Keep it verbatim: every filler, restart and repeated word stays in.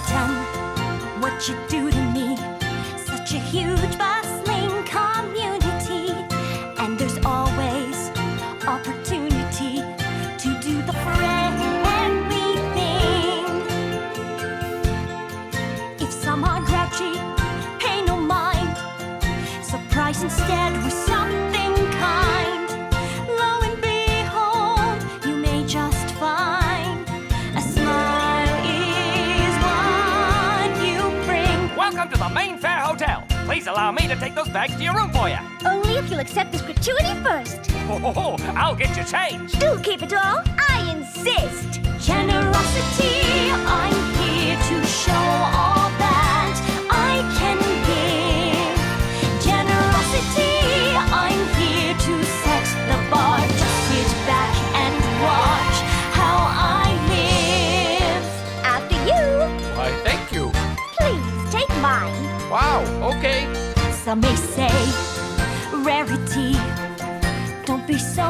forgotten what you do to me. Such a huge, bustling community, and there's always opportunity to do the friendly thing. If some are grouchy, pay no mind. Surprise instead with something kind. Lo and behold, you may just find a smile is what you bring. Welcome to the Main Fair Hotel. Please allow me to take those bags to your room for you. Only if you'll accept this gratuity first. Ho, ho, ho, I'll get you changed. Do keep it all. I insist. Generosity, I'm here to show all that I can give. Generosity, I'm here to set the bar. Just sit back and watch how I live. After you. Why, thank you. Please take mine. Wow, okay. Some may say rarity. Don't be so